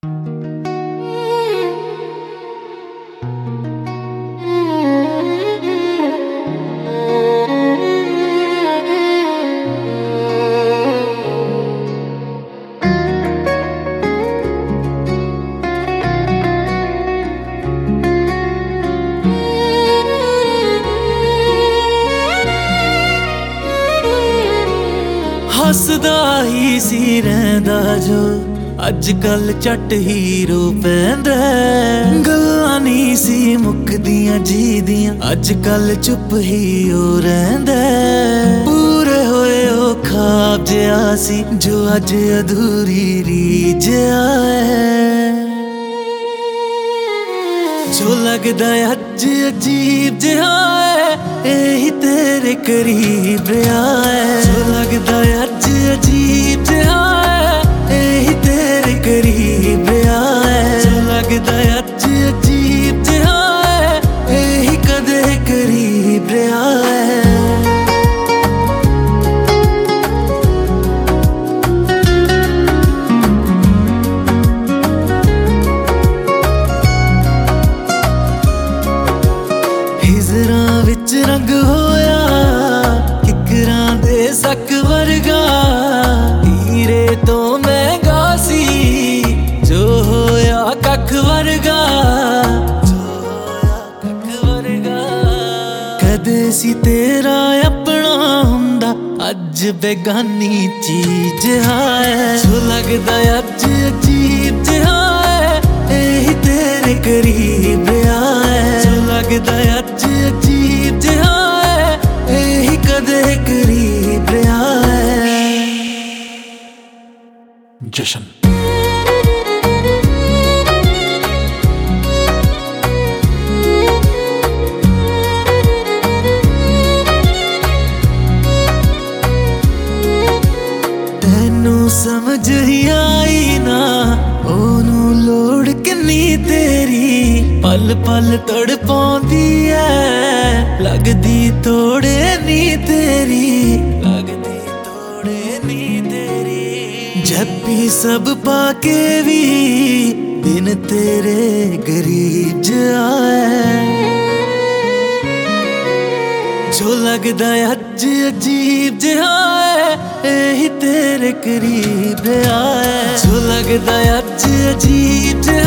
हसदा ही सी रहिंदा जो अजकल झट हीरो पैंदा। गल्लां नहीं सी मुकदियां जी दियां अजकल चुप ही ओ रहिंदा। पूरे होए ओ ख्वाब जिहा सी जो अज अधूरी रीज है। जो लगदा अज अजीब जिहा है यही तेरे करीब रहा है। जो लगदा अज अजीब जिहा है यही तेरे करीब रहा है। जो लगदा अज अजीब जिहा है यही कदे करीब रहा है। हिजरां विच रंग होया किकरां दे सक वर्गा। हीरे तो महंगा सी जो होया कख वर्गा। कदे सी तेरा अपना हुंदा अज बेगानी चीज है। जो लगदा अज अजीब जिहा है यही तेरे करीब रहा है। जो लगदा अज अजीब जिहा है यही कदे करीब रहा है। जशन तेनू समझ ही आई ना ओनू लोड़ किन्नी तेरी। पल पल तड़पाउंदी है लगदी तोड़े नी तेरी। लगदी तोड़े नी तेरी। जप्पी सब पाके भी दिन तेरे गरीब जा है। जो लगदा अज अजीब जिहा है यही तेरे करीब रहा है। जो लगदा अज अजीब जिहा